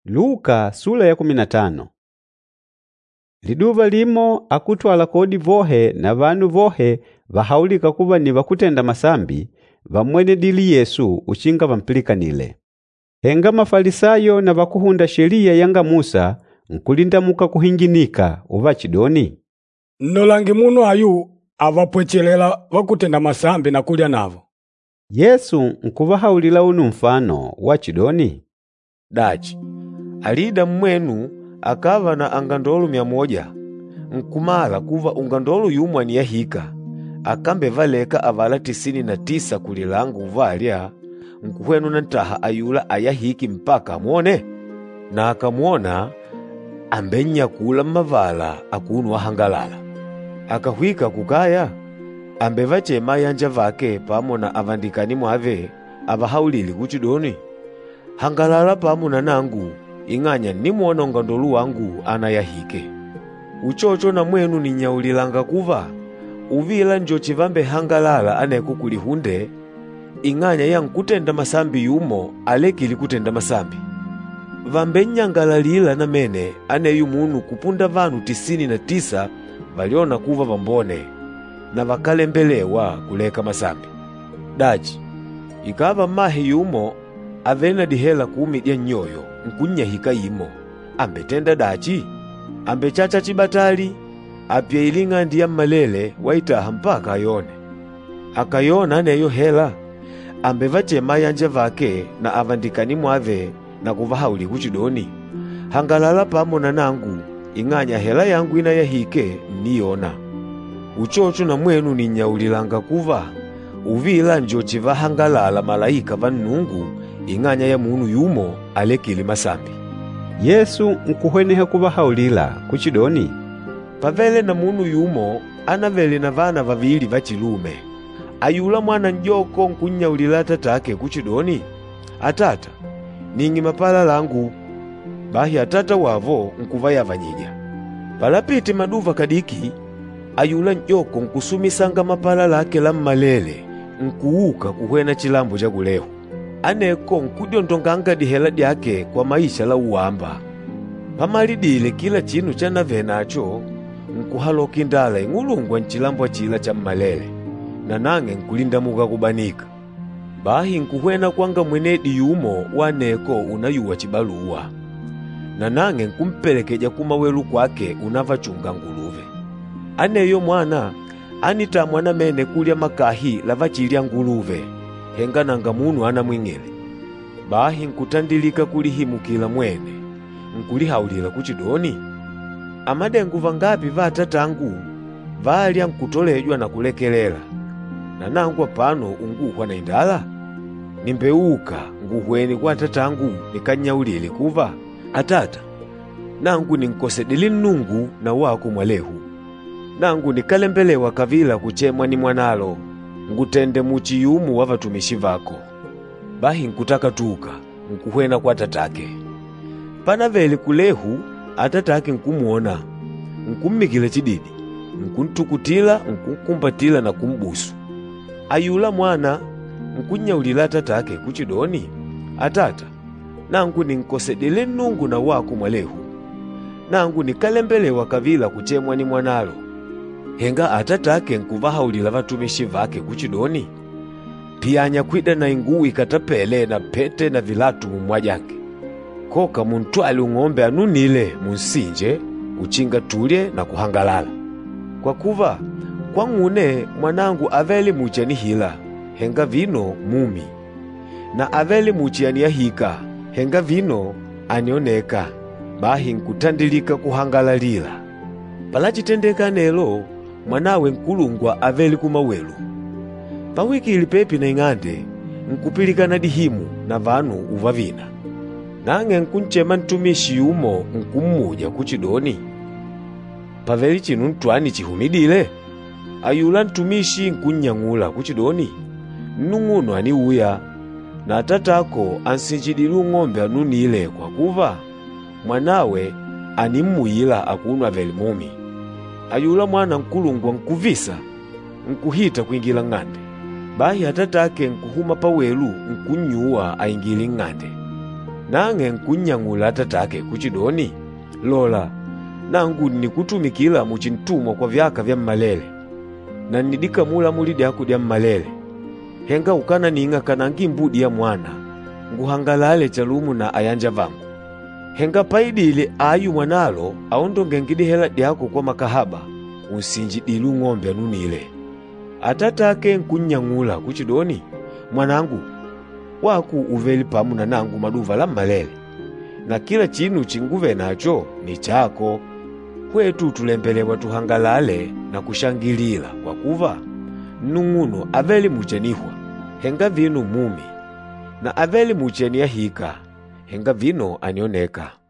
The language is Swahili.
Luka sura ya 15. Liduva limo akutwala kodi vohe na vanhu vohe vahaulika kuva ni vakutenda masambi vamwene dili Yesu uchinga vampilikanile. Henga Mafarisayo na vakuhunda sheria yanga Musa nkulindamuka kuhinginika uvachidoni, Nnolangi muno ayu avapwechelela vakutenda masambi na kulya navo. Yesu nkuvahaulila unu mfano wachidoni, Dachi, alida mmwenu akava na angandolu 100, nkumala kuva ungandolu yumwani yahika, akambe valeka avala 99 kulilangu valya, nkuhwenu na ntaha ayula ayahiki mpaka amwone, na akamwona ambenya kula mavala akunu wahangalala. Akahwika kukaya, ambe vachema yanja vake pamo na avandikani mwave avahaulili kuchidoni, hangalala pamo na nangu, inganya nimwona ungandolu wangu anayahike. Uchocho na mwenu ninyaulilanga kuva, uvila njo chivambe hangalala anekukulihunde, inganya yang kutenda masambi yumo alekili kutenda masambi. Vambe nyangalalila na mene aneyu munu kupunda vanu 99 valiona kuva vambone, na vakalembelewa kuleka masambi. Dachi, ikava mahi yumo avena dihela 10 dia nyoyo nkunyahika imo, ambe tenda dachi, ambe chacha chibatali, apya ilinga ndiya malele waitaha mpaka ayone. Akayona aneyo hela, ambe vachema yanja vake na avandikani mwave na kuvahauli kuchidoni, hangalala pamo na nangu, inganya hela yangu inayahike mniona. Uchocho na mwenu ninyaulilanga kuva, uvila njo chivahangalala malaika vannungu, inganya ya munu yumo alekili masambi. Yesu nkuhweneha kuvahaulila kuchidoni, Pavele na munu yumo anavele na vana vavili vachilume. Ayula mwana njoko nkunyaulila tatake kuchidoni, Atata, ningi mapala langu. Bahi atata wavo nkuvaya vanyija. Palapiti maduva kadiki, ayula njoko nkusumisanga mapala lake la mmalele, nkuuka kuhwena chilambo cha kulehu. Aneko nkudiondonganga dihela dyake kwa maisha la uwamba. Pamalidile kila chinu chanave nacho, nkuhaloki ndala ingulungwa nchilambo chila cha mmalele, na nange nkulindamuka kubanika. Bahi nkuhwena kwanga mwenedi yumo waneko unayuwa chibaluwa, na nange nkumpelekeja kumawelu kwake unavachunga nguluve. Aneyo mwana anita mwana mene kulya makahi lavachilya nguluve, henga nanga munu ana mwing'ele. Bahi nkutandilika kulihimukila mwene, nkulihaulila kuchidoni, amadengu vangapi va tatangu valya nkutolejwa na kulekelela, na nangwa pano unguhwa na indala? Nimbeuka nguhweni kwa tatangu nikanyaulile kuva, Atata, nangu ninkosedili nnungu na wako mwalehu. Nangu nikalembelewa kavila kuchemwa ni mwanalo, ngutende muchiyumu wa vatumishi vako. Bahi nkutaka tuka, nkuhwena kwa tatake. Panavele kulehu, atatake nkumuona, nkummikile chididi, nkuntukutila, nkunkumbatila na kumbusu. Ayula mwana nkunyaulila tatake kuchidoni, Atata, nangu ninkosedele nnungu na wako mwalehu. Nangu nikalembelewa kavila kuchemwa ni mwanalo. Henga atatake nkuvahaulila vatumishi vake kuchidoni, piyanya kwida na inguwi katapele na pete na vilatu mumwajange. Koka muntwali ng'ombe anunile munsinje, uchinga tulye na kuhangalala. Kwa kuva, kwa ng'une mwanangu aveli muchani hila, henga vino mumi. Na aveli muchiani yahika, henga vino anioneka. Bahi nkutandilika kuhangalalila. Palachitendeka nelo, mwanawe nkulungwa aveli kumawelu. Pawiki ilipepi na ing'ande, nkupilika na dihimu na vanu uvavina. Nange nkunchema ntumishi yumo nkumuja kuchidoni, Paveli chinu ntwani chihumidile? Ayula ntumishi nkunyang'ula kuchidoni, Nnung'uno ani uya, na tatako ansinjidilu ng'ombe anunile kwa kuva, mwanawe animuyila akunu aveli mumi. Ayula mwana nkulungwa nkuvisa, nkuhita kuingila ng'ande. Bahi atatake nkuhuma pawelu nkunyuwa aingili ng'ande. nange nkunyang'ula atatake kuchidoni, lola, nangu nikutumikila muchintumwa kwa vyaka vya mmalele, na nidikamula muli dyako dya mmalele. Henga ukana ninga kanangi mbudi ya mwana, nguhangalale chalumu na ayanja vangu. Henga paidile ayu mwanalo aondonge ngidihela dyako kwa makahaba, unsinjidilu ng'ombe anunile. Atatake nkunyang'ula kuchidoni, mwanangu, waku uveli pamu na nangu maduva la mmalele, na kila chinu chinguve nacho ni chako. Kwetu tulembelewa tuhangalale na kushangilila kwa kuva nung'uno aveli muchenihwa, henga vino mumi, na aveli mucheni ya hika, henga vino anioneka.